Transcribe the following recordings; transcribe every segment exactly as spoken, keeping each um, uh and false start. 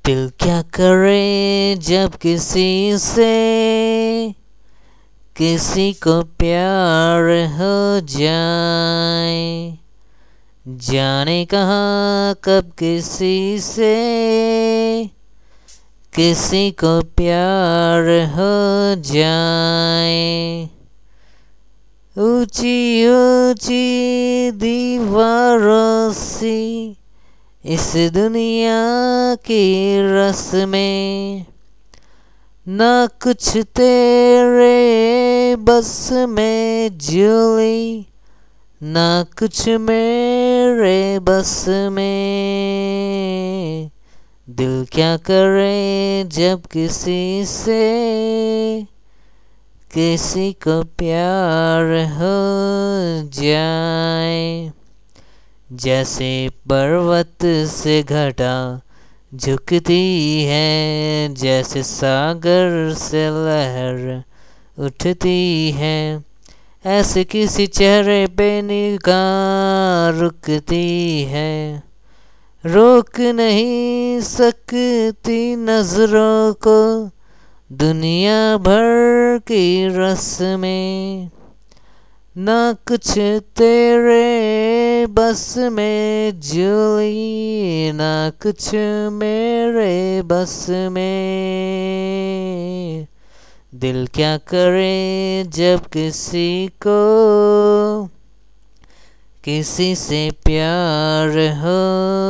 दिल क्या करे जब किसी से किसी को प्यार हो जाए, जाने कहाँ कब किसी से किसी को प्यार हो जाए। ऊंची ऊंची दीवारों सी इस दुनिया की रस्में, ना कुछ तेरे बस में जुली, ना कुछ मेरे बस में। दिल क्या करे जब किसी से किसी को प्यार हो जाए। जैसे पर्वत से घटा झुकती है, जैसे सागर से लहर उठती है, ऐसे किसी चेहरे पे निगाह रुकती है। रोक नहीं सकती नजरों को दुनिया भर की रस्में, ना कुछ तेरे बस में जुली, ना कुछ मेरे बस में। दिल क्या करे जब किसी को किसी से प्यार हो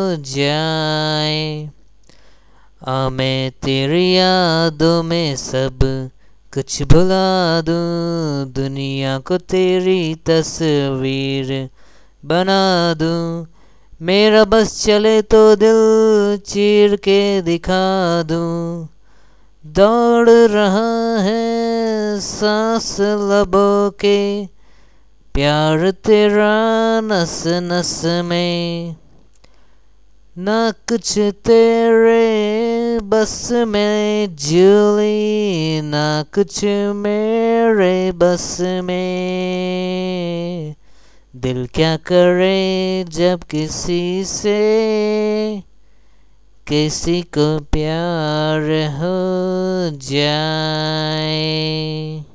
जाए। आ मैं तेरी यादों में सब कुछ भुला दूं, दुनिया को तेरी तस्वीर बना दूं। मेरा बस चले तो दिल चीर के दिखा दूं। दौड़ रहा है सांस लबों के, प्यार तेरा नस नस में, ना कुछ तेरे बस में जुली, ना कुछ मेरे बस में। दिल क्या करे जब किसी से किसी को प्यार हो जाए।